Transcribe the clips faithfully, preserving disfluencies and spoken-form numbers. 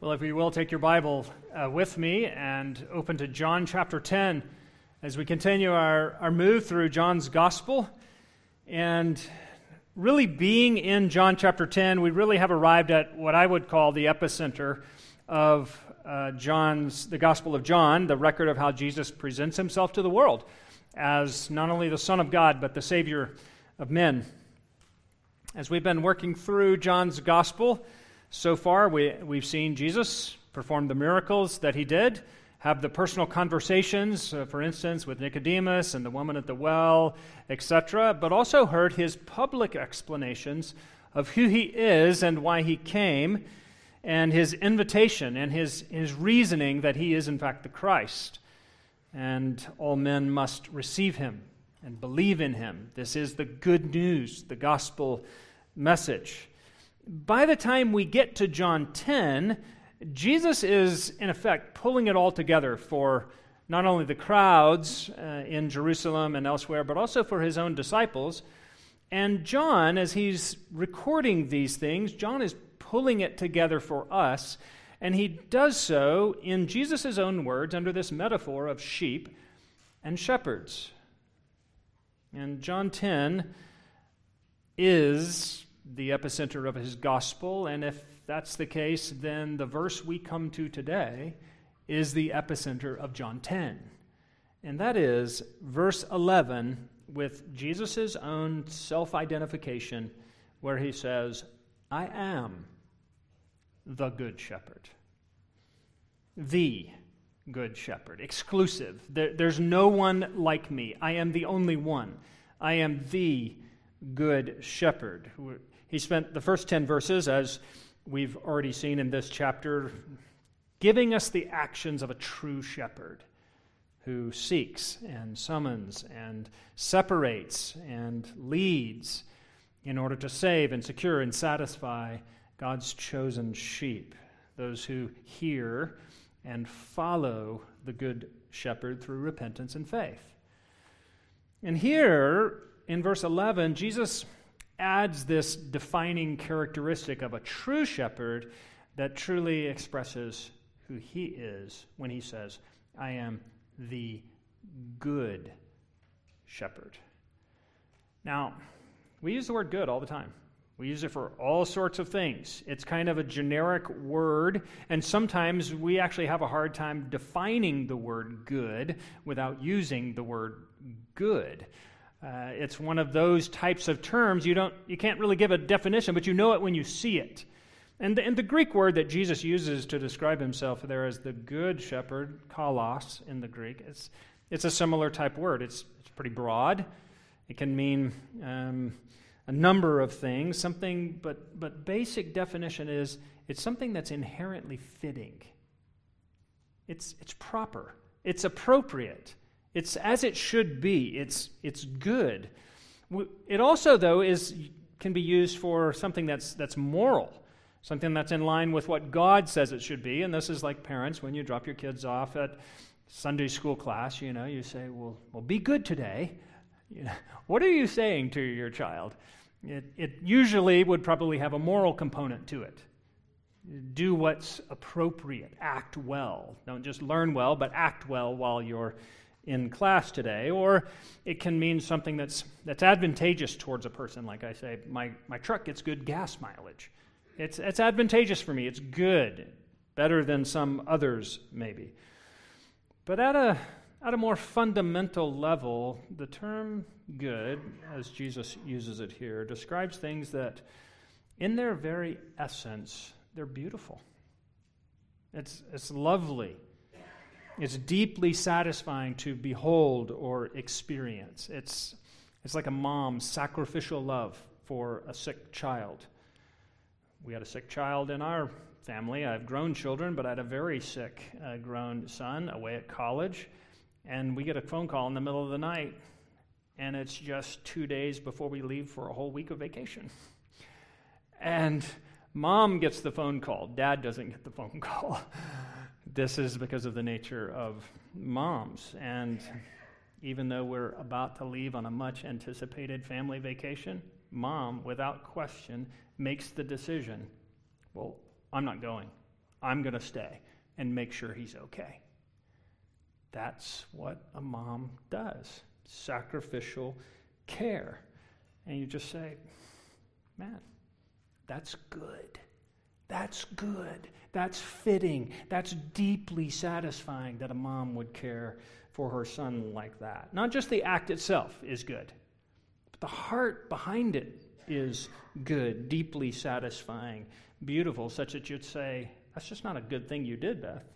Well, if you will, take your Bible uh, with me and open to John chapter ten as we continue our, our move through John's Gospel. And really being in John chapter ten, we really have arrived at what I would call the epicenter of uh, John's, the Gospel of John, the record of how Jesus presents himself to the world as not only the Son of God, but the Savior of men. As we've been working through John's Gospel, so far, we, we've seen Jesus perform the miracles that he did, have the personal conversations, uh, for instance, with Nicodemus and the woman at the well, et cetera, but also heard his public explanations of who he is and why he came, and his invitation and his, his reasoning that he is, in fact, the Christ, and all men must receive him and believe in him. This is the good news, the gospel message. By the time we get to John ten, Jesus is, in effect, pulling it all together for not only the crowds uh, in Jerusalem and elsewhere, but also for his own disciples. And John, as he's recording these things, John is pulling it together for us, and he does so in Jesus' own words under this metaphor of sheep and shepherds. And John ten is the epicenter of his gospel, and if that's the case, then the verse we come to today is the epicenter of John ten. And that is verse eleven with Jesus' own self-identification where he says, I am the good shepherd. The good shepherd. Exclusive. There, there's no one like me. I am the only one. I am the good shepherd. He spent the first ten verses, as we've already seen in this chapter, giving us the actions of a true shepherd who seeks and summons and separates and leads in order to save and secure and satisfy God's chosen sheep, those who hear and follow the good shepherd through repentance and faith. And here, in verse eleven, Jesus adds this defining characteristic of a true shepherd that truly expresses who he is when he says, I am the good shepherd. Now, we use the word good all the time. We use it for all sorts of things. It's kind of a generic word, and sometimes we actually have a hard time defining the word good without using the word good. Uh, it's one of those types of terms you don't, you can't really give a definition, but you know it when you see it. And the, and the Greek word that Jesus uses to describe himself there as the good shepherd, kalos in the Greek, it's it's a similar type word. It's it's pretty broad. It can mean um, a number of things. Something, but but basic definition is it's something that's inherently fitting. It's it's proper. It's appropriate. It's as it should be. It's it's good. It also, though, is can be used for something that's that's moral, something that's in line with what God says it should be. And this is like parents when you drop your kids off at Sunday school class. You know, you say, "Well, well, be good today." You know, what are you saying to your child? It it usually would probably have a moral component to it. Do what's appropriate. Act well. Don't just learn well, but act well while you're in class today. Or it can mean something that's that's advantageous towards a person. Like I say, my, my truck gets good gas mileage. It's it's advantageous for me. It's good. Better than some others, maybe. But at a at a more fundamental level, the term good, as Jesus uses it here, describes things that in their very essence, they're beautiful. It's it's lovely. It's deeply satisfying to behold or experience. It's it's like a mom's sacrificial love for a sick child. We had a sick child in our family. I have grown children, but I had a very sick uh, grown son away at college, and we get a phone call in the middle of the night, and it's just two days before we leave for a whole week of vacation. And mom gets the phone call. Dad doesn't get the phone call. This is because of the nature of moms. And even though we're about to leave on a much anticipated family vacation, mom, without question, makes the decision, well, I'm not going. I'm going to stay and make sure he's okay. That's what a mom does. Sacrificial care. And you just say, man, that's good. That's good. That's fitting. That's deeply satisfying that a mom would care for her son like that. Not just the act itself is good, but the heart behind it is good, deeply satisfying, beautiful, such that you'd say, that's just not a good thing you did, Beth.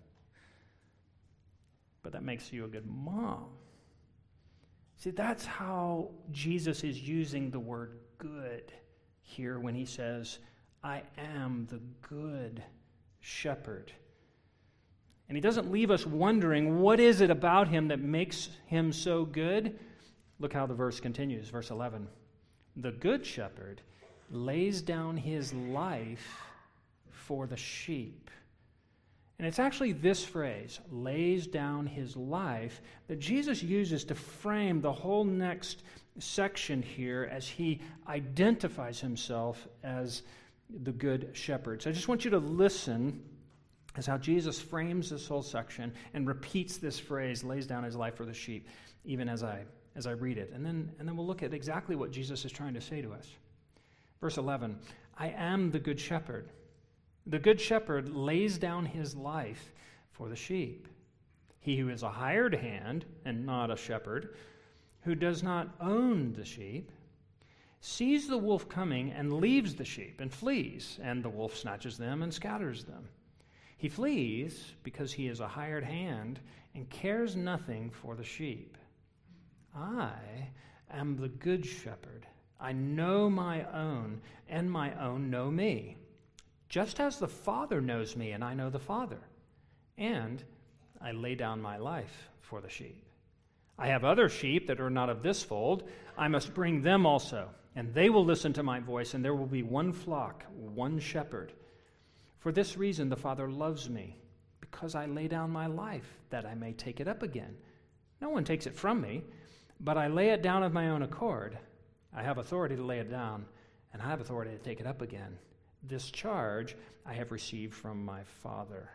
But that makes you a good mom. See, that's how Jesus is using the word good here when he says, I am the good shepherd. And he doesn't leave us wondering, what is it about him that makes him so good? Look how the verse continues, verse eleven. The good shepherd lays down his life for the sheep. And it's actually this phrase, lays down his life, that Jesus uses to frame the whole next section here as he identifies himself as the good shepherd. So I just want you to listen as how Jesus frames this whole section and repeats this phrase, lays down his life for the sheep, even as I as I read it. And then, and then we'll look at exactly what Jesus is trying to say to us. Verse eleven, I am the good shepherd. The good shepherd lays down his life for the sheep. He who is a hired hand and not a shepherd, who does not own the sheep, sees the wolf coming and leaves the sheep and flees, and the wolf snatches them and scatters them. He flees because he is a hired hand and cares nothing for the sheep. I am the good shepherd. I know my own, and my own know me, just as the Father knows me, and I know the Father. And I lay down my life for the sheep. I have other sheep that are not of this fold. I must bring them also, and they will listen to my voice, and there will be one flock, one shepherd. For this reason the Father loves me, because I lay down my life, that I may take it up again. No one takes it from me, but I lay it down of my own accord. I have authority to lay it down, and I have authority to take it up again. This charge I have received from my Father.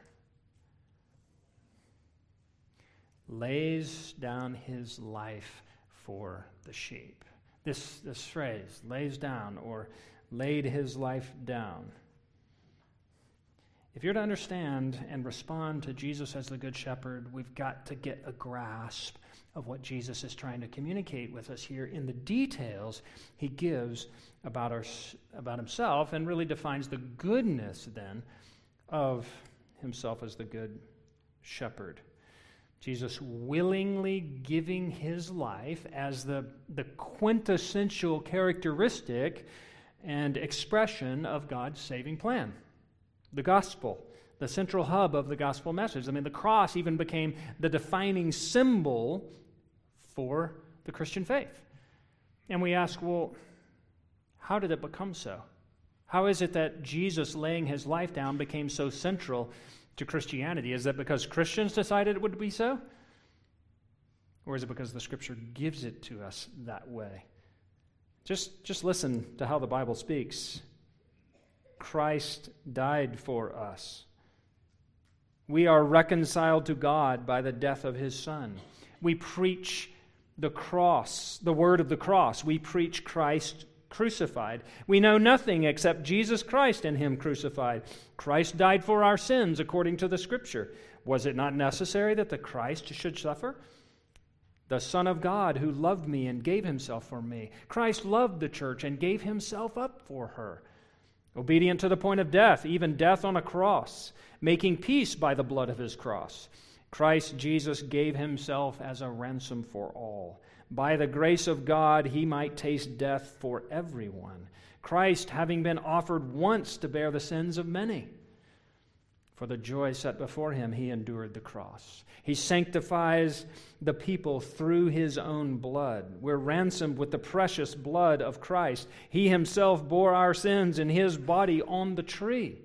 Lays down his life for the sheep. This, this phrase, lays down, or laid his life down. If you're to understand and respond to Jesus as the Good Shepherd, we've got to get a grasp of what Jesus is trying to communicate with us here in the details he gives about, our, about himself, and really defines the goodness then of himself as the Good Shepherd. Jesus willingly giving his life as the, the quintessential characteristic and expression of God's saving plan. The gospel, the central hub of the gospel message. I mean, the cross even became the defining symbol for the Christian faith. And we ask, well, how did it become so? How is it that Jesus laying his life down became so central to Christianity? Is that because Christians decided it would be so? Or is it because the Scripture gives it to us that way? Just, just listen to how the Bible speaks. Christ died for us. We are reconciled to God by the death of his Son. We preach the cross, the word of the cross. We preach Christ crucified. We know nothing except Jesus Christ and him crucified. Christ died for our sins according to the Scripture. Was it not necessary that the Christ should suffer? The Son of God who loved me and gave himself for me. Christ loved the church and gave himself up for her. Obedient to the point of death, even death on a cross, making peace by the blood of his cross. Christ Jesus gave himself as a ransom for all. By the grace of God, he might taste death for everyone. Christ, having been offered once to bear the sins of many. For the joy set before him, he endured the cross. He sanctifies the people through his own blood. We're ransomed with the precious blood of Christ. He himself bore our sins in his body on the tree.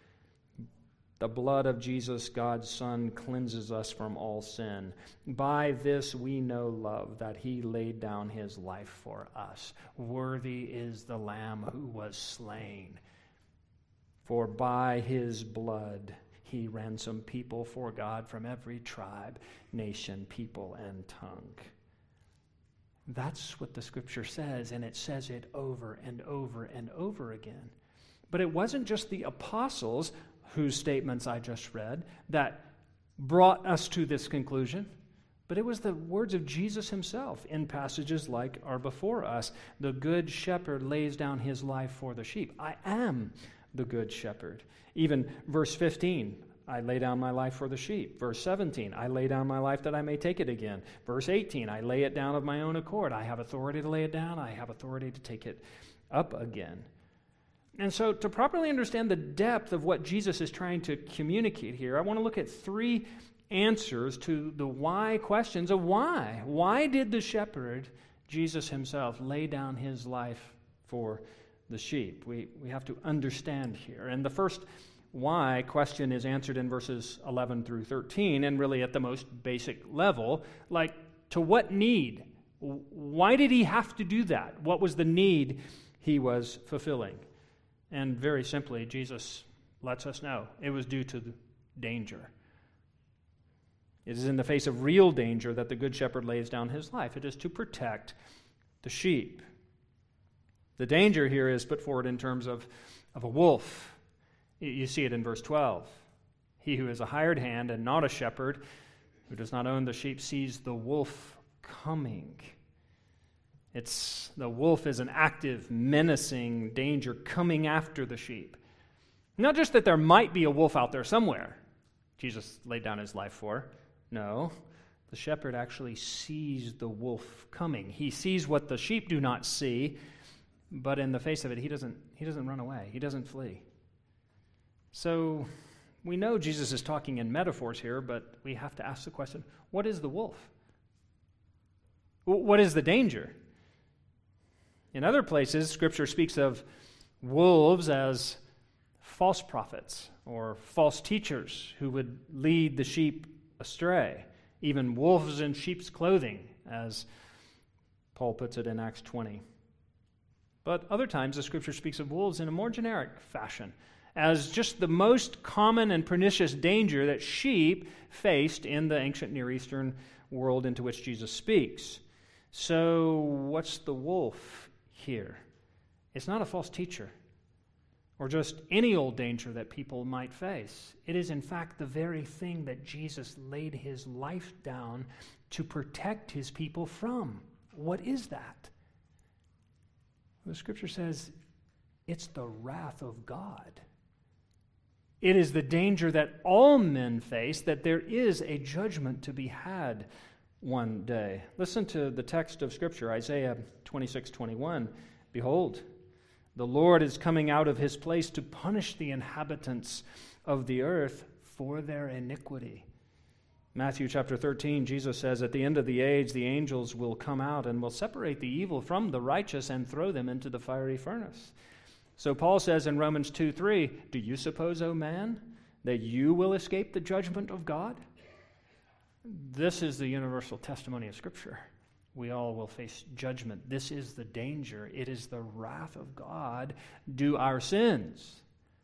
The blood of Jesus, God's Son, cleanses us from all sin. By this we know love, that he laid down his life for us. Worthy is the Lamb who was slain. For by his blood he ransomed people for God from every tribe, nation, people, and tongue. That's what the Scripture says, and it says it over and over and over again. But it wasn't just the apostles, whose statements I just read, that brought us to this conclusion, but it was the words of Jesus himself in passages like are before us. The good shepherd lays down his life for the sheep. I am the good shepherd. Even verse fifteen, I lay down my life for the sheep. Verse seventeen, I lay down my life that I may take it again. Verse eighteen, I lay it down of my own accord. I have authority to lay it down. I have authority to take it up again. And so to properly understand the depth of what Jesus is trying to communicate here, I want to look at three answers to the why questions of why. Why did the shepherd, Jesus himself, lay down his life for the sheep? We, we have to understand here. And the first why question is answered in verses eleven through thirteen, and really at the most basic level, like, to what need? Why did he have to do that? What was the need he was fulfilling? And very simply, Jesus lets us know it was due to the danger. It is in the face of real danger that the Good Shepherd lays down his life. It is to protect the sheep. The danger here is put forward in terms of, of a wolf. You see it in verse twelve. He who is a hired hand and not a shepherd, who does not own the sheep, sees the wolf coming. It's the wolf is an active, menacing danger coming after the sheep. Not just that there might be a wolf out there somewhere Jesus laid down his life for. No, the shepherd actually sees the wolf coming. He sees what the sheep do not see, but in the face of it, he doesn't, he doesn't run away. He doesn't flee. So we know Jesus is talking in metaphors here, but we have to ask the question, what is the wolf? What is the danger? In other places, Scripture speaks of wolves as false prophets or false teachers who would lead the sheep astray, even wolves in sheep's clothing, as Paul puts it in Acts twenty. But other times, the Scripture speaks of wolves in a more generic fashion, as just the most common and pernicious danger that sheep faced in the ancient Near Eastern world into which Jesus speaks. So, what's the wolf here? It's not a false teacher or just any old danger that people might face. It is, in fact, the very thing that Jesus laid his life down to protect his people from. What is that? The Scripture says it's the wrath of God. It is the danger that all men face, that there is a judgment to be had one day. Listen to the text of Scripture, Isaiah twenty-six twenty-one. Behold, the Lord is coming out of his place to punish the inhabitants of the earth for their iniquity. Matthew chapter thirteen, Jesus says, at the end of the age, the angels will come out and will separate the evil from the righteous and throw them into the fiery furnace. So Paul says in Romans two three, do you suppose, O man, that you will escape the judgment of God? This is the universal testimony of Scripture. We all will face judgment. This is the danger. It is the wrath of God due our sins.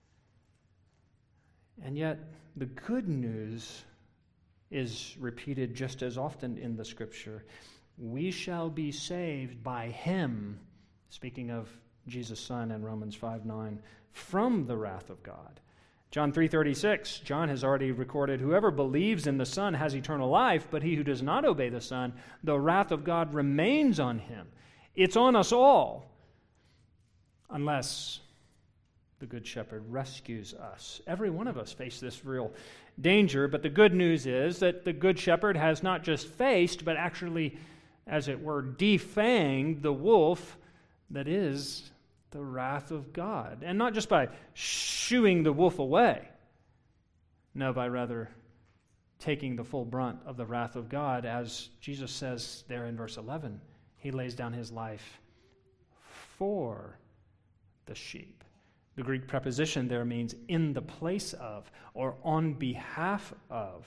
And yet, the good news is repeated just as often in the Scripture. We shall be saved by him, speaking of Jesus' Son in Romans five nine, from the wrath of God. John three thirty-six, John has already recorded, whoever believes in the Son has eternal life, but he who does not obey the Son, the wrath of God remains on him. It's on us all, unless the Good Shepherd rescues us. Every one of us face this real danger, but the good news is that the Good Shepherd has not just faced, but actually, as it were, defanged the wolf that is the wrath of God. And not just by shooing the wolf away. No, by rather taking the full brunt of the wrath of God, as Jesus says there in verse eleven. He lays down his life for the sheep. The Greek preposition there means in the place of or on behalf of.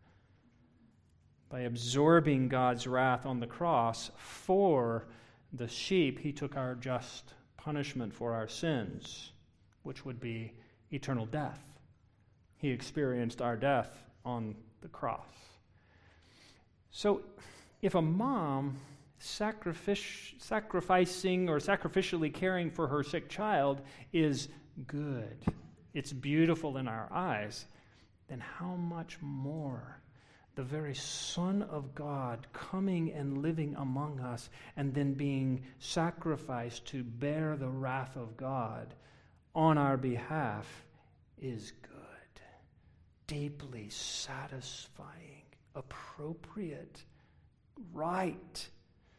By absorbing God's wrath on the cross for the sheep, he took our just punishment for our sins, which would be eternal death. He experienced our death on the cross. So if a mom sacrific- sacrificing or sacrificially caring for her sick child is good, it's beautiful in our eyes, then how much more the very Son of God coming and living among us and then being sacrificed to bear the wrath of God on our behalf is good, deeply satisfying, appropriate, right.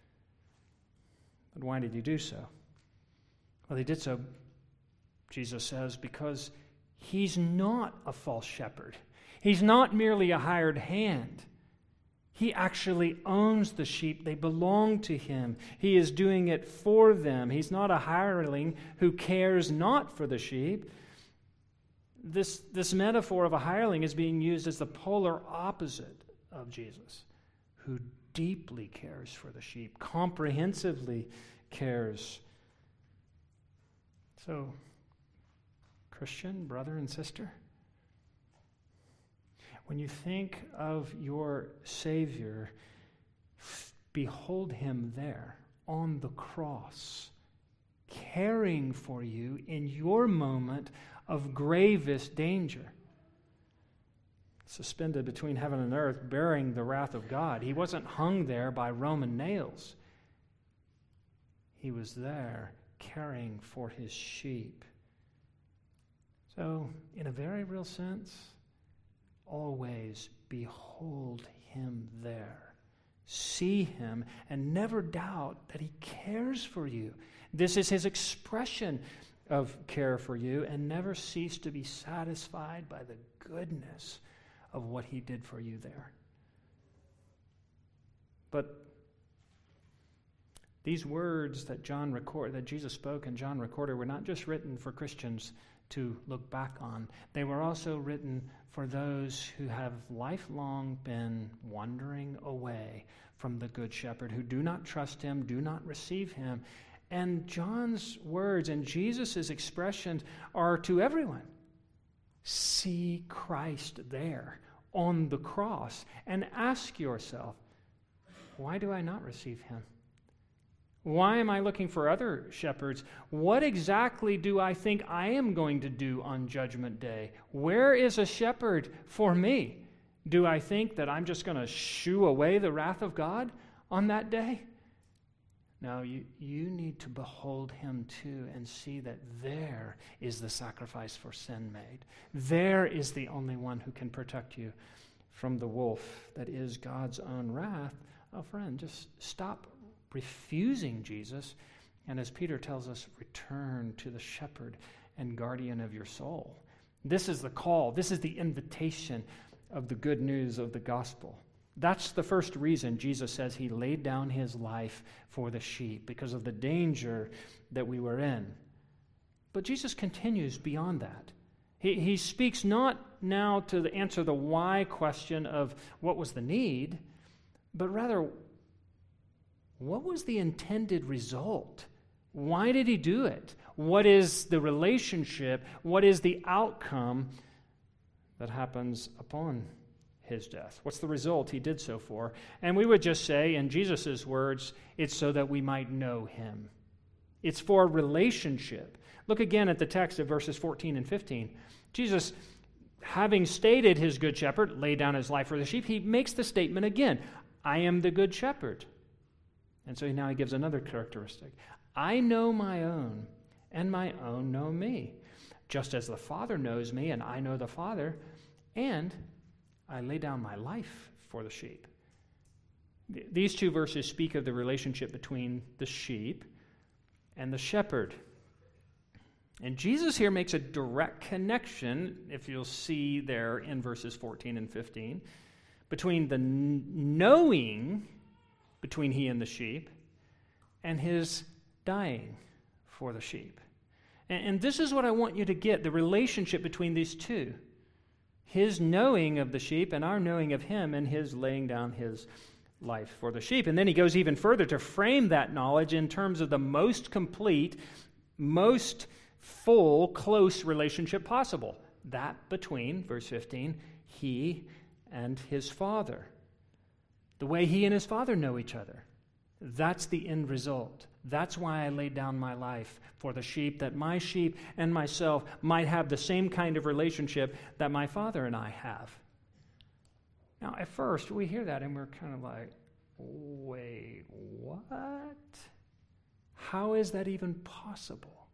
But why did he do so? Well, he did so, Jesus says, because he's not a false shepherd. He's not merely a hired hand. He actually owns the sheep. They belong to him. He is doing it for them. He's not a hireling who cares not for the sheep. This, this metaphor of a hireling is being used as the polar opposite of Jesus, who deeply cares for the sheep, comprehensively cares. So, Christian, brother and sister, when you think of your Savior, f- behold him there on the cross, caring for you in your moment of gravest danger. Suspended between heaven and earth, bearing the wrath of God. He wasn't hung there by Roman nails. He was there caring for his sheep. So, in a very real sense, always behold him there. See him and never doubt that he cares for you. This is his expression of care for you, and never cease to be satisfied by the goodness of what he did for you there. But these words that John record, that Jesus spoke and John recorded, were not just written for Christians to look back on. They were also written for those who have lifelong been wandering away from the Good Shepherd, who do not trust him, do not receive him. And John's words and Jesus' expressions are to everyone. See Christ there on the cross and ask yourself, why do I not receive him? Why am I looking for other shepherds? What exactly do I think I am going to do on Judgment Day? Where is a shepherd for me? Do I think that I'm just going to shoo away the wrath of God on that day? No, you, you need to behold him too and see that there is the sacrifice for sin made. There is the only one who can protect you from the wolf that is God's own wrath. Oh, friend, just stop refusing Jesus, and as Peter tells us, return to the shepherd and guardian of your soul. This is the call. This is the invitation of the good news of the gospel. That's the first reason Jesus says he laid down his life for the sheep, because of the danger that we were in. But Jesus continues beyond that. He, he speaks not now to the answer the why question of what was the need, but rather, what was the intended result? Why did he do it? What is the relationship? What is the outcome that happens upon his death? What's the result he did so for? And we would just say, in Jesus' words, it's so that we might know him. It's for relationship. Look again at the text of verses fourteen and fifteen. Jesus, having stated his good shepherd, laid down his life for the sheep, he makes the statement again, I am the good shepherd. And so now he gives another characteristic. I know my own, and my own know me, just as the Father knows me, and I know the Father, and I lay down my life for the sheep. These two verses speak of the relationship between the sheep and the shepherd. And Jesus here makes a direct connection, if you'll see there in verses fourteen and fifteen, between the knowing between he and the sheep, and his dying for the sheep. And, and this is what I want you to get, the relationship between these two. His knowing of the sheep and our knowing of him, and his laying down his life for the sheep. And then he goes even further to frame that knowledge in terms of the most complete, most full, close relationship possible. that between, verse fifteen, he and his Father. The way he and his Father know each other. That's the end result. That's why I laid down my life for the sheep, that my sheep and myself might have the same kind of relationship that my Father and I have. Now, at first, we hear that and we're kind of like, wait, what? How is that even possible?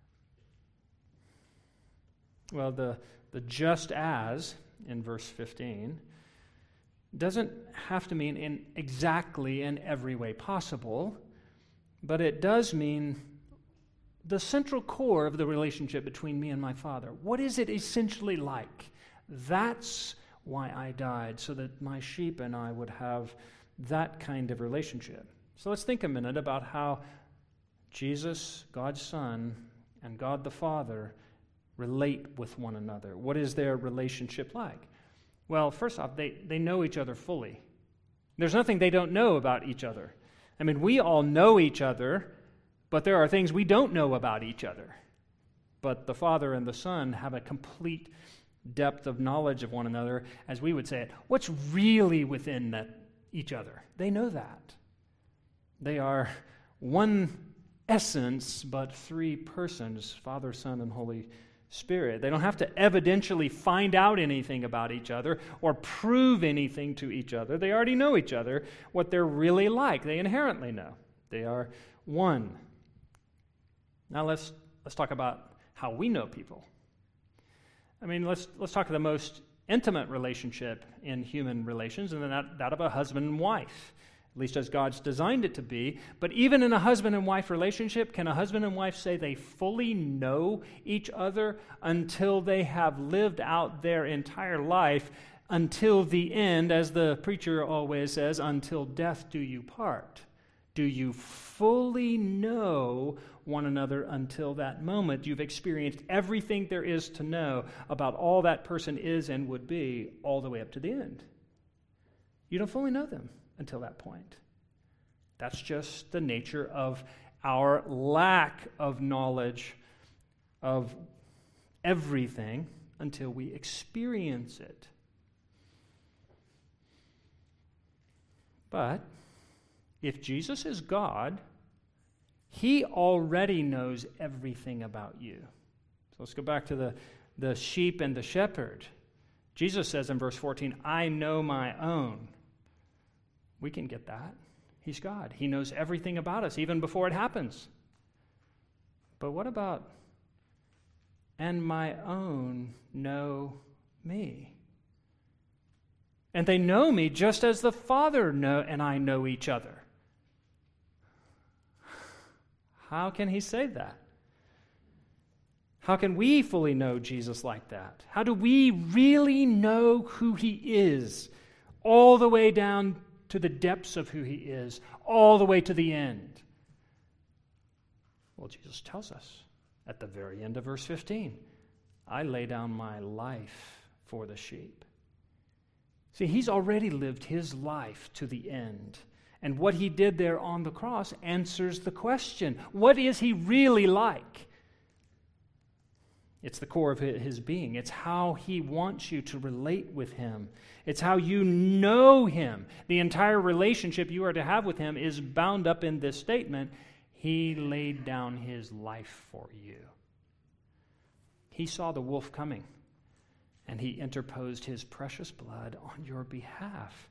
Well, the, the just as in verse fifteen doesn't have to mean in exactly in every way possible, but it does mean the central core of the relationship between me and my Father. What is it essentially like? That's why I died, so that my sheep and I would have that kind of relationship. So let's think a minute about how Jesus, God's Son, and God the Father relate with one another. What is their relationship like? Well, first off, they, they know each other fully. There's nothing they don't know about each other. I mean, we all know each other, but there are things we don't know about each other. But the Father and the Son have a complete depth of knowledge of one another, as we would say it. What's really within that each other? They know that. They are one essence, but three persons, Father, Son, and Holy Spirit. They don't have to evidentially find out anything about each other or prove anything to each other. They already know each other, what they're really like. They inherently know. They are one. Now let's let's talk about how we know people. I mean, let's let's talk of the most intimate relationship in human relations, and then that, that of a husband and wife, at least as God's designed it to be. But even in a husband and wife relationship, can a husband and wife say they fully know each other until they have lived out their entire life until the end, as the preacher always says, until death do you part? Do you fully know one another until that moment? You've experienced everything there is to know about all that person is and would be all the way up to the end. You don't fully know them until that point. That's just the nature of our lack of knowledge of everything until we experience it. But if Jesus is God, he already knows everything about you. So let's go back to the, the sheep and the shepherd. Jesus says in verse fourteen, I know my own. We can get that. He's God. He knows everything about us, even before it happens. But what about, and my own know me? And they know me just as the Father know, and I know each other. How can he say that? How can we fully know Jesus like that? How do we really know who he is, all the way down to the depths of who he is, all the way to the end? Well, Jesus tells us at the very end of verse fifteen, I lay down my life for the sheep. See, he's already lived his life to the end. And what he did there on the cross answers the question. What is he really like? It's the core of his being. It's how he wants you to relate with him. It's how you know him. The entire relationship you are to have with him is bound up in this statement. He laid down his life for you. He saw the wolf coming, and he interposed his precious blood on your behalf.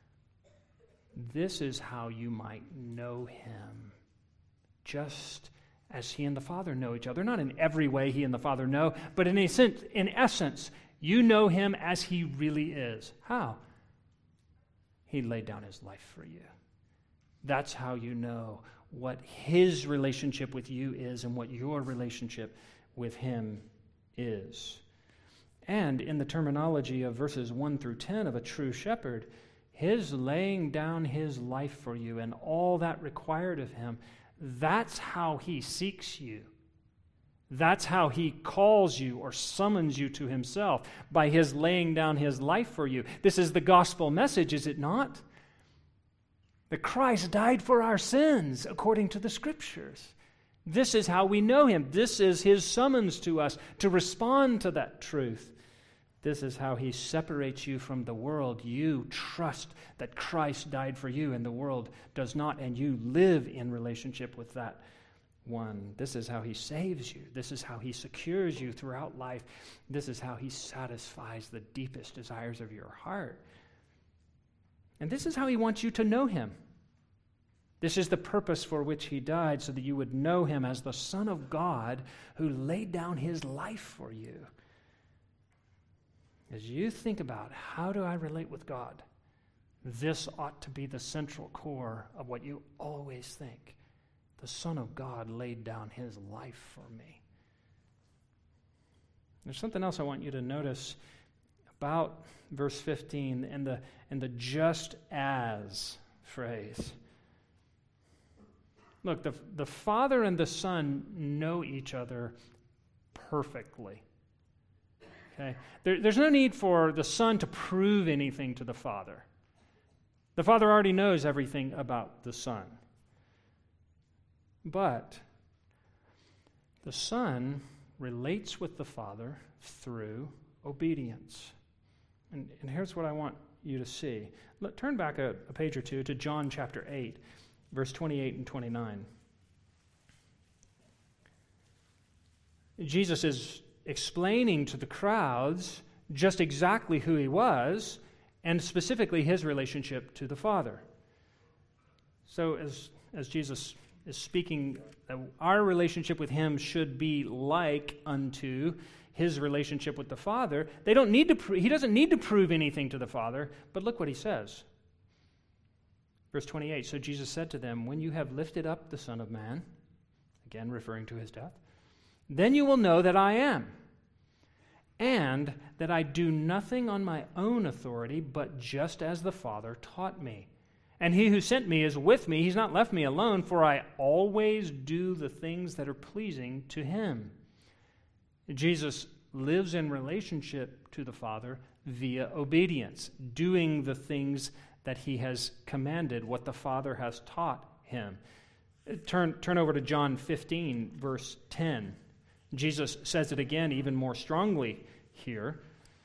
This is how you might know him, just as he and the Father know each other. Not in every way he and the Father know, but in, a sense, in essence, you know him as he really is. How? He laid down his life for you. That's how you know what his relationship with you is and what your relationship with him is. And in the terminology of verses one through ten of a true shepherd, his laying down his life for you and all that required of him, that's how he seeks you. That's how he calls you or summons you to himself, by his laying down his life for you. This is the gospel message, is it not? That Christ died for our sins according to the Scriptures. This is how we know him. This is his summons to us to respond to that truth. This is how he separates you from the world. You trust that Christ died for you and the world does not, and you live in relationship with that one. This is how he saves you. This is how he secures you throughout life. This is how he satisfies the deepest desires of your heart. And this is how he wants you to know him. This is the purpose for which he died, so that you would know him as the Son of God who laid down his life for you. As you think about, how do I relate with God? This ought to be the central core of what you always think. The Son of God laid down his life for me. There's something else I want you to notice about verse fifteen and the, and the just as phrase. Look, the, the Father and the Son know each other perfectly. Okay? There, there's no need for the Son to prove anything to the Father. The Father already knows everything about the Son. But the Son relates with the Father through obedience. And, and here's what I want you to see. Let, turn back a, a page or two to John chapter eight, verse twenty-eight and twenty-nine. Jesus is explaining to the crowds just exactly who he was, and specifically his relationship to the Father. So as, as Jesus is speaking, uh, our relationship with him should be like unto his relationship with the Father. They don't need to. Pro- he doesn't need to prove anything to the Father, but look what he says. Verse twenty-eight, so Jesus said to them, when you have lifted up the Son of Man, again referring to his death, then you will know that I am, and that I do nothing on my own authority, but just as the Father taught me. And he who sent me is with me. He's not left me alone, for I always do the things that are pleasing to him. Jesus lives in relationship to the Father via obedience, doing the things that he has commanded, what the Father has taught him. Turn, turn over to John fifteen, verse ten. Jesus says it again even more strongly here.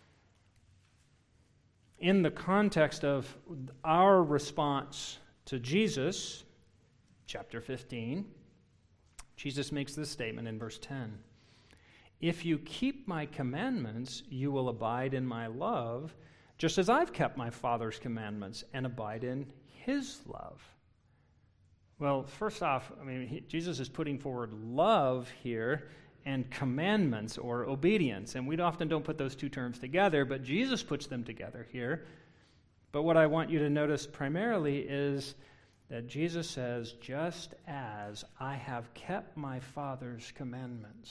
In the context of our response to Jesus, chapter fifteen, Jesus makes this statement in verse ten. If you keep my commandments, you will abide in my love, just as I've kept my Father's commandments and abide in his love. Well, first off, I mean, he, Jesus is putting forward love here and commandments or obedience. And we often don't put those two terms together, but Jesus puts them together here. But what I want you to notice primarily is that Jesus says, just as I have kept my Father's commandments.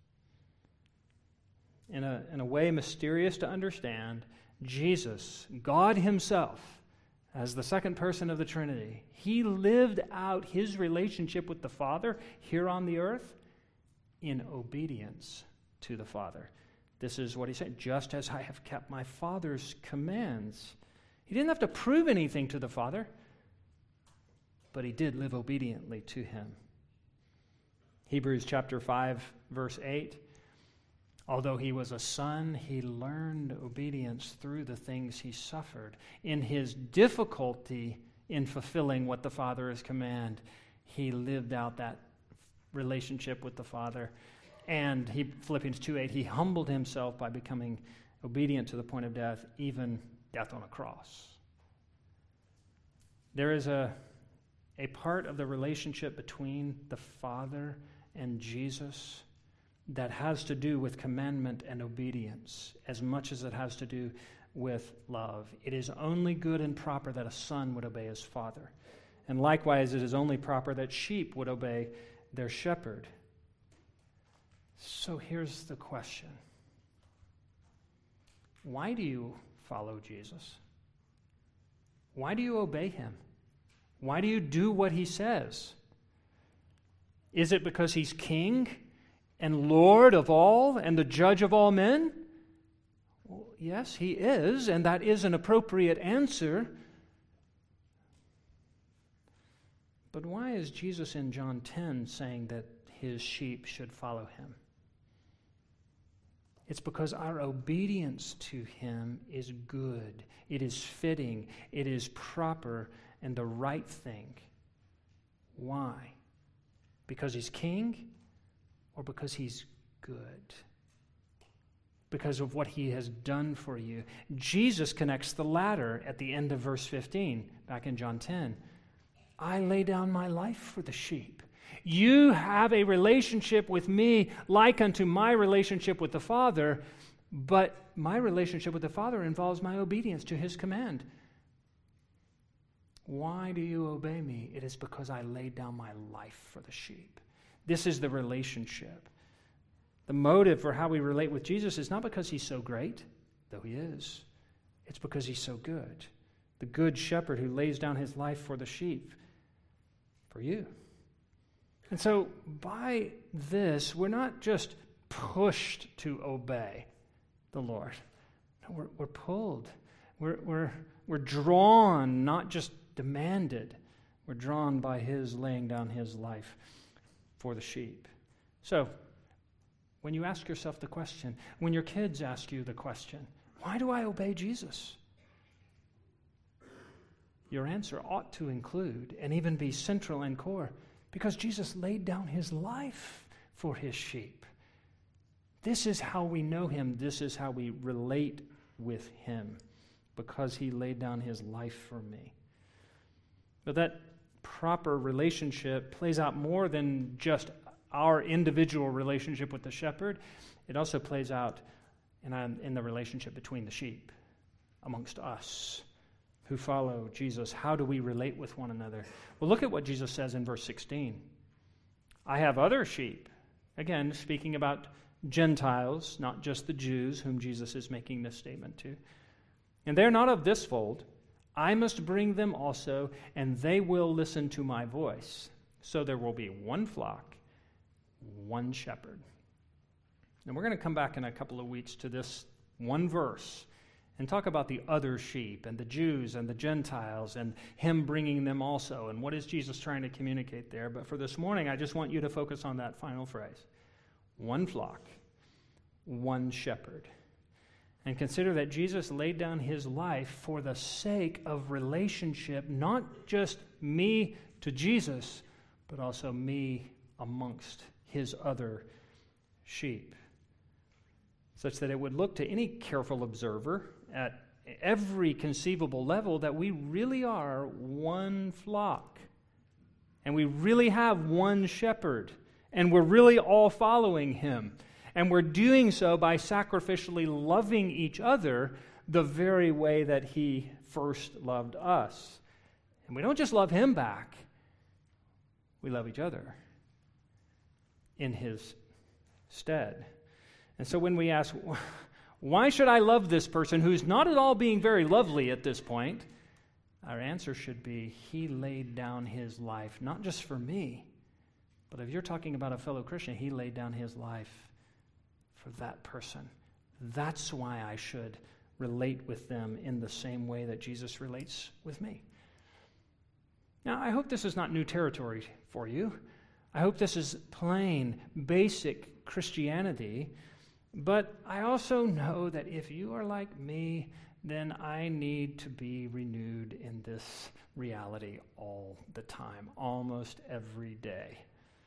In a, in a way mysterious to understand, Jesus, God himself, as the second person of the Trinity, he lived out his relationship with the Father here on the earth in obedience to the Father. This is what he said, just as I have kept my Father's commands. He didn't have to prove anything to the Father, but he did live obediently to him. Hebrews chapter five, verse eight. Although he was a son, he learned obedience through the things he suffered. In his difficulty in fulfilling what the Father has commanded, he lived out that relationship with the Father. And he, Philippians two eight, he humbled himself by becoming obedient to the point of death, even death on a cross. There is a, a part of the relationship between the Father and Jesus that has to do with commandment and obedience as much as it has to do with love. It is only good and proper that a son would obey his father. And likewise, it is only proper that sheep would obey their shepherd. So here's the question. Why do you follow Jesus? Why do you obey him? Why do you do what he says? Is it because he's king and Lord of all and the judge of all men? Well, yes, he is, and that is an appropriate answer. But why is Jesus in John ten saying that his sheep should follow him. It's because our obedience to him is good. It is fitting. It is proper and the right thing. Why? Because he's king or because he's good? Because of what he has done for you. Jesus connects the latter at the end of verse fifteen, back in John ten. I lay down my life for the sheep. You have a relationship with me like unto my relationship with the Father, but my relationship with the Father involves my obedience to his command. Why do you obey me? It is because I laid down my life for the sheep. This is the relationship. The motive for how we relate with Jesus is not because he's so great, though he is. It's because he's so good. The good shepherd who lays down his life for the sheep, for you. And so by this, we're not just pushed to obey the Lord. No, we're, we're pulled. We're, we're, we're drawn, not just demanded. We're drawn by his laying down his life for the sheep. So, when you ask yourself the question, when your kids ask you the question, why do I obey Jesus? Your answer ought to include and even be central and core, because Jesus laid down his life for his sheep. This is how we know him. This is how we relate with him, because he laid down his life for me. But that proper relationship plays out more than just our individual relationship with the shepherd. It also plays out in, in the relationship between the sheep, amongst us who follow Jesus. How do we relate with one another? Well, look at what Jesus says in verse sixteen. I have other sheep. Again, speaking about Gentiles, not just the Jews whom Jesus is making this statement to. And they're not of this fold. I must bring them also, and they will listen to my voice. So there will be one flock, one shepherd. And we're going to come back in a couple of weeks to this one verse and talk about the other sheep and the Jews and the Gentiles and him bringing them also. And what is Jesus trying to communicate there? But for this morning, I just want you to focus on that final phrase. One flock, one shepherd. And consider that Jesus laid down his life for the sake of relationship, not just me to Jesus, but also me amongst his other sheep, such that it would look to any careful observer at every conceivable level that we really are one flock, and we really have one shepherd, and we're really all following him. And we're doing so by sacrificially loving each other the very way that he first loved us. And we don't just love him back, we love each other in his stead. And so when we ask, why should I love this person who's not at all being very lovely at this point? Our answer should be, he laid down his life, not just for me, but if you're talking about a fellow Christian, he laid down his life for that person. That's why I should relate with them in the same way that Jesus relates with me. Now, I hope this is not new territory for you. I hope this is plain, basic Christianity. But I also know that if you are like me, then I need to be renewed in this reality all the time, almost every day.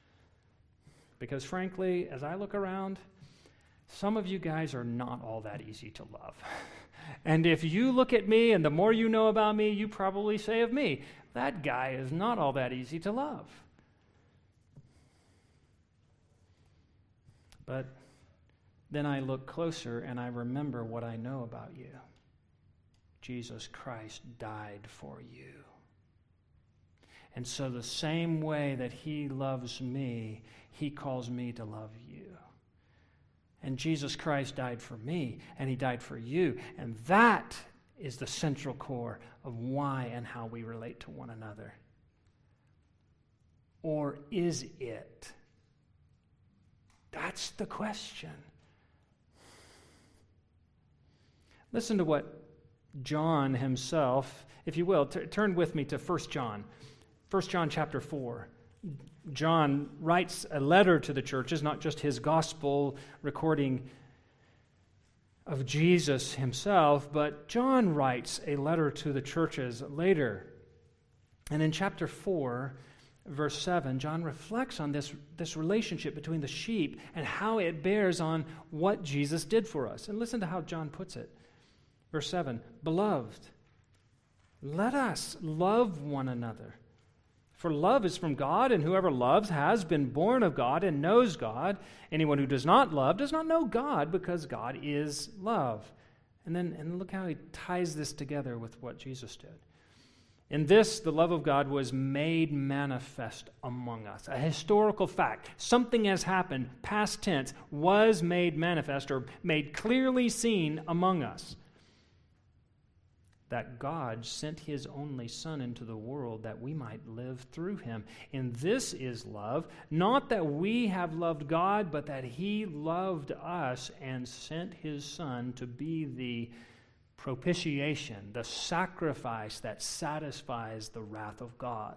Because frankly, as I look around, some of you guys are not all that easy to love. And if you look at me, and the more you know about me, you probably say of me, that guy is not all that easy to love. But then I look closer and I remember what I know about you. Jesus Christ died for you. And so the same way that he loves me, he calls me to love you. And Jesus Christ died for me, and he died for you. And that is the central core of why and how we relate to one another. Or is it? That's the question. Listen to what John himself, if you will, t- turn with me to First John. First John chapter four. John writes a letter to the churches, not just his gospel recording of Jesus himself, but John writes a letter to the churches later. And in chapter four, verse seven, John reflects on this, this relationship between the sheep and how it bears on what Jesus did for us. And listen to how John puts it. Verse seven, "Beloved, let us love one another. For love is from God, and whoever loves has been born of God and knows God. Anyone who does not love does not know God, because God is love." And then and look how he ties this together with what Jesus did. "In this, the love of God was made manifest among us." A historical fact. Something has happened, past tense, was made manifest or made clearly seen among us. That God sent his only Son into the world that we might live through him. And this is love, not that we have loved God, but that he loved us and sent his Son to be the propitiation, the sacrifice that satisfies the wrath of God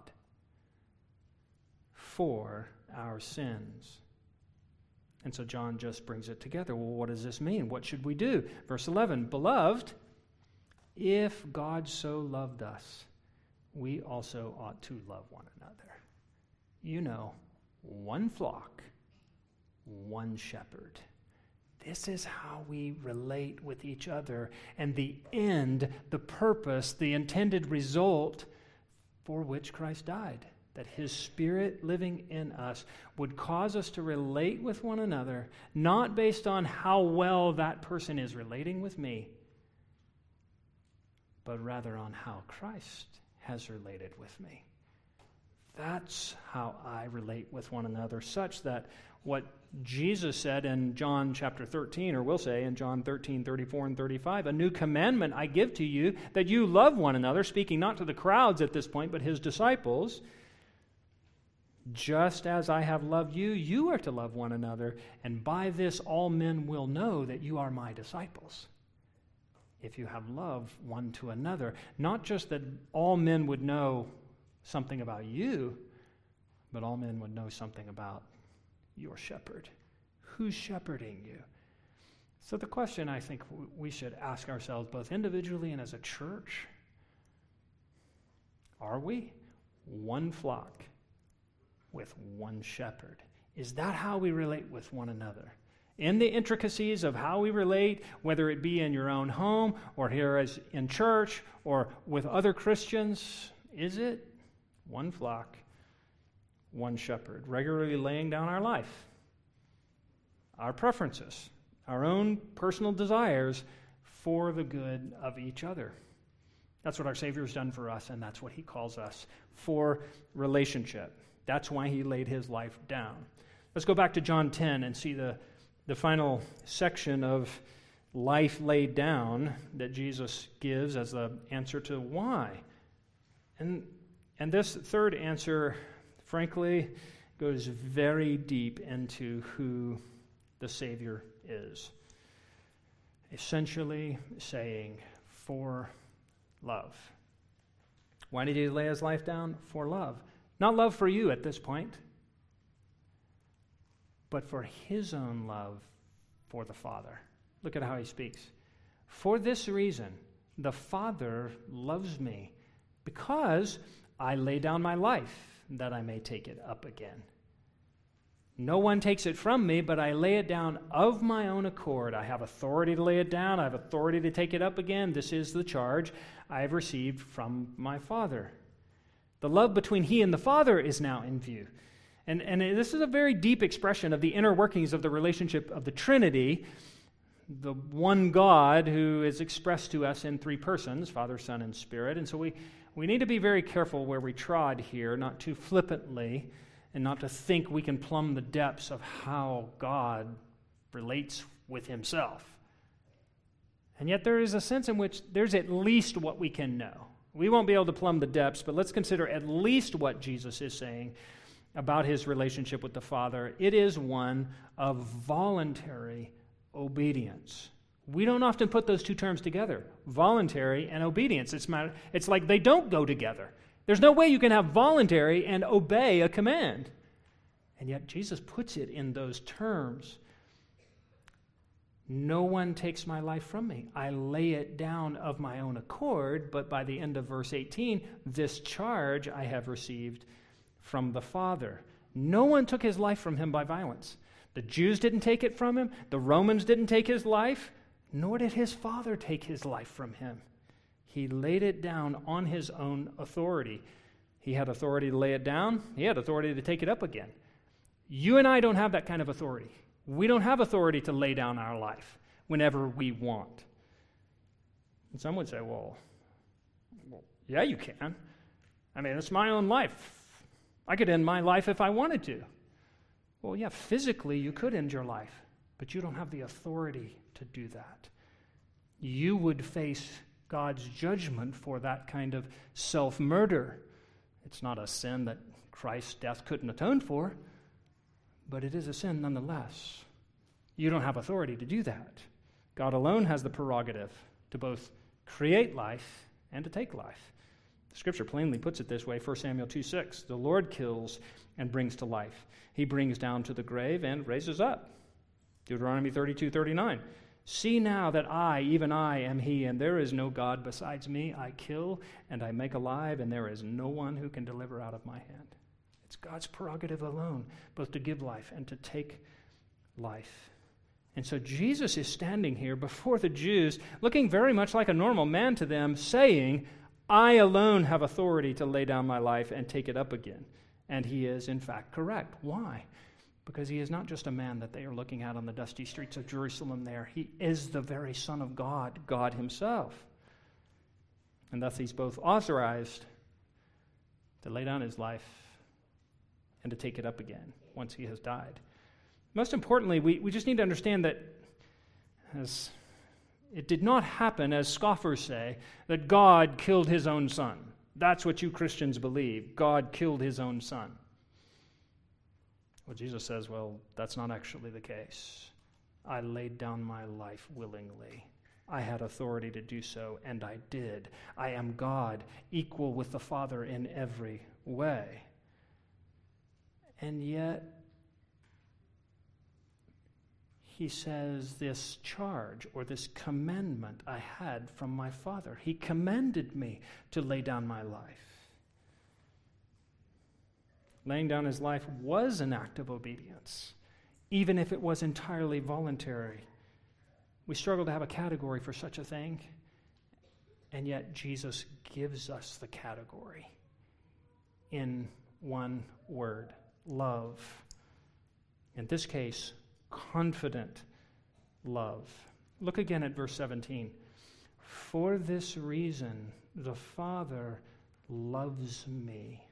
for our sins. And so John just brings it together. Well, what does this mean? What should we do? Verse eleven, "Beloved, if God so loved us, we also ought to love one another. You know, one flock, one shepherd." This is how we relate with each other, and the end, the purpose, the intended result for which Christ died. That his Spirit living in us would cause us to relate with one another, not based on how well that person is relating with me, but rather on how Christ has related with me. That's how I relate with one another, such that what Jesus said in John chapter thirteen, or will say in John thirteen, thirty-four and thirty-five, "A new commandment I give to you, that you love one another," speaking not to the crowds at this point, but his disciples. "Just as I have loved you, you are to love one another, and by this all men will know that you are my disciples, if you have love one to another." Not just that all men would know something about you, but all men would know something about your shepherd. Who's shepherding you? So the question I think we should ask ourselves, both individually and as a church, are we one flock with one shepherd? Is that how we relate with one another? In the intricacies of how we relate, whether it be in your own home or here as in church or with other Christians, is it one flock, one shepherd, regularly laying down our life, our preferences, our own personal desires for the good of each other? That's what our Savior has done for us, and that's what he calls us for relationship. That's why he laid his life down. Let's go back to John ten and see the The final section of life laid down that Jesus gives as the answer to why. And, and this third answer, frankly, goes very deep into who the Savior is. Essentially saying, for love. Why did he lay his life down? For love. Not love for you at this point, but for his own love for the Father. Look at how he speaks. "For this reason, the Father loves me, because I lay down my life, that I may take it up again. No one takes it from me, but I lay it down of my own accord. I have authority to lay it down. I have authority to take it up again. This is the charge I have received from my Father." The love between he and the Father is now in view. And, and this is a very deep expression of the inner workings of the relationship of the Trinity, the one God who is expressed to us in three persons, Father, Son, and Spirit. And so we, we need to be very careful where we trod here, not too flippantly, and not to think we can plumb the depths of how God relates with himself. And yet there is a sense in which there's at least what we can know. We won't be able to plumb the depths, but let's consider at least what Jesus is saying about his relationship with the Father. It is one of voluntary obedience. We don't often put those two terms together, voluntary and obedience. It's, matter, it's like they don't go together. There's no way you can have voluntary and obey a command. And yet Jesus puts it in those terms. No one takes my life from me. I lay it down of my own accord, but by the end of verse eighteen, this charge I have received from the Father. No one took his life from him by violence. The Jews didn't take it from him. The Romans didn't take his life, nor did his Father take his life from him. He laid it down on his own authority. He had authority to lay it down. He had authority to take it up again. You and I don't have that kind of authority. We don't have authority to lay down our life whenever we want. And some would say, well, well, yeah, you can. I mean, it's my own life. I could end my life if I wanted to. Well, yeah, physically you could end your life, but you don't have the authority to do that. You would face God's judgment for that kind of self-murder. It's not a sin that Christ's death couldn't atone for, but it is a sin nonetheless. You don't have authority to do that. God alone has the prerogative to both create life and to take life. The Scripture plainly puts it this way, First Samuel two six, the Lord kills and brings to life. He brings down to the grave and raises up. Deuteronomy thirty-two thirty-nine, see now that I, even I, am he, and there is no God besides me. I kill and I make alive, and there is no one who can deliver out of my hand. It's God's prerogative alone, both to give life and to take life. And so Jesus is standing here before the Jews, looking very much like a normal man to them, saying, I alone have authority to lay down my life and take it up again. And he is, in fact, correct. Why? Because he is not just a man that they are looking at on the dusty streets of Jerusalem there. He is the very Son of God, God himself. And thus he's both authorized to lay down his life and to take it up again once he has died. Most importantly, we, we just need to understand that as it did not happen, as scoffers say, that God killed his own son. That's what you Christians believe. God killed his own son. Well, Jesus says, well, that's not actually the case. I laid down my life willingly. I had authority to do so, and I did. I am God, equal with the Father in every way. And yet, he says this charge or this commandment I had from my Father. He commanded me to lay down my life. Laying down his life was an act of obedience, even if it was entirely voluntary. We struggle to have a category for such a thing, and yet Jesus gives us the category in one word: love. In this case, confident love. Look again at verse seventeen. For this reason, the Father loves me,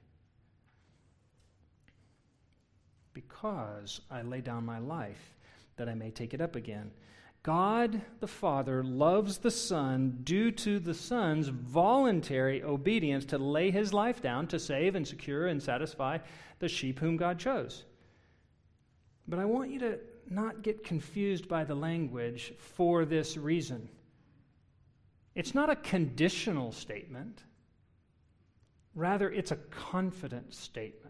because I lay down my life that I may take it up again. God the Father loves the Son due to the Son's voluntary obedience to lay his life down to save and secure and satisfy the sheep whom God chose. But I want you to not get confused by the language, for this reason. It's not a conditional statement. Rather, it's a confident statement.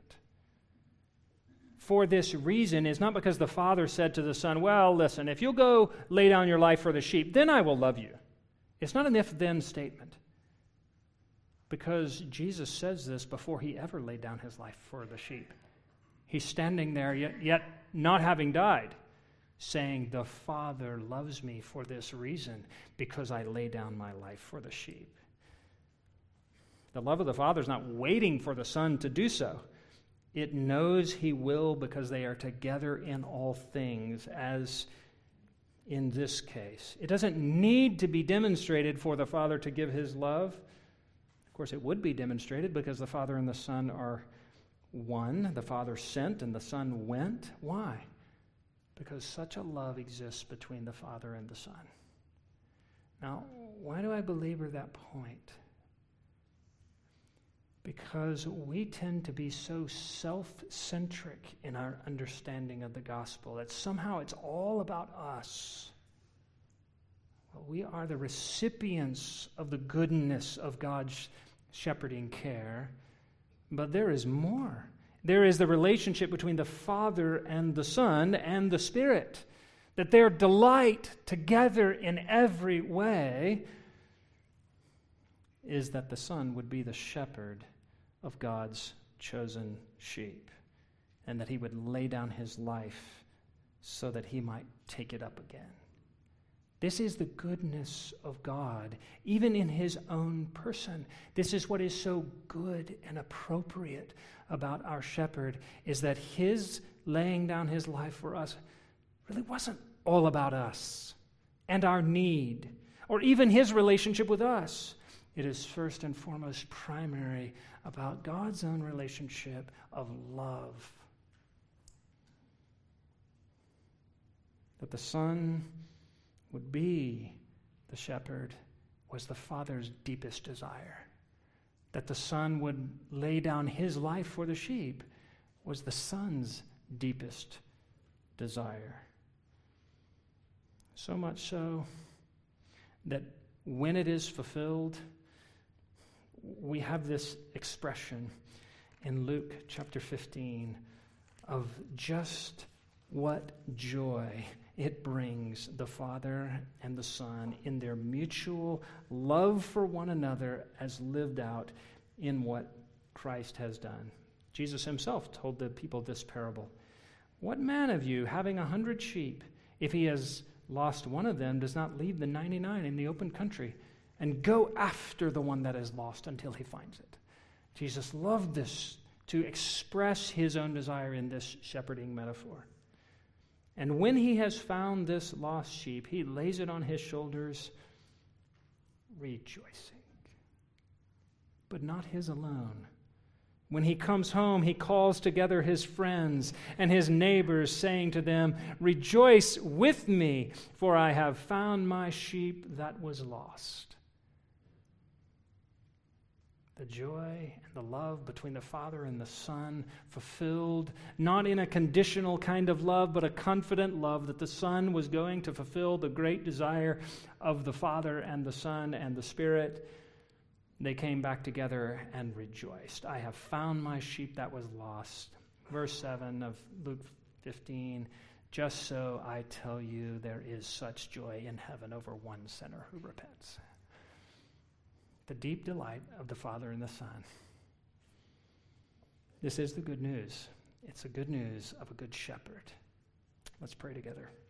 For this reason is not because the Father said to the Son, well, listen, if you'll go lay down your life for the sheep, then I will love you. It's not an if-then statement. Because Jesus says this before he ever laid down his life for the sheep. He's standing there, yet, yet not having died, saying, the Father loves me for this reason, because I lay down my life for the sheep. The love of the Father is not waiting for the Son to do so. It knows he will because they are together in all things, as in this case. It doesn't need to be demonstrated for the Father to give his love. Of course, it would be demonstrated because the Father and the Son are one. The Father sent and the Son went. Why? Because such a love exists between the Father and the Son. Now, why do I belabor that point? Because we tend to be so self-centric in our understanding of the gospel that somehow it's all about us. Well, we are the recipients of the goodness of God's shepherding care, But there is more. There is the relationship between the Father and the Son and the Spirit, that their delight together in every way is that the Son would be the shepherd of God's chosen sheep, and that he would lay down his life so that he might take it up again. This is the goodness of God, even in his own person. This is what is so good and appropriate about our shepherd, is that his laying down his life for us really wasn't all about us and our need, or even his relationship with us. It is first and foremost primary about God's own relationship of love. That the Son would be the shepherd was the Father's deepest desire. That the Son would lay down his life for the sheep was the Son's deepest desire. So much so that when it is fulfilled, we have this expression in Luke chapter fifteen of just what joy it brings the Father and the Son in their mutual love for one another as lived out in what Christ has done. Jesus himself told the people this parable. What man of you, having a hundred sheep, if he has lost one of them, does not leave the ninety-nine in the open country and go after the one that is lost until he finds it? Jesus loved this, to express his own desire in this shepherding metaphor. And when he has found this lost sheep, he lays it on his shoulders, rejoicing. But not his alone. When he comes home, he calls together his friends and his neighbors, saying to them, "Rejoice with me, for I have found my sheep that was lost." The joy and the love between the Father and the Son fulfilled, not in a conditional kind of love, but a confident love that the Son was going to fulfill the great desire of the Father and the Son and the Spirit. They came back together and rejoiced. I have found my sheep that was lost. Verse seven of Luke fifteen, just so I tell you, there is such joy in heaven over one sinner who repents. The deep delight of the Father and the Son. This is the good news. It's the good news of a good shepherd. Let's pray together.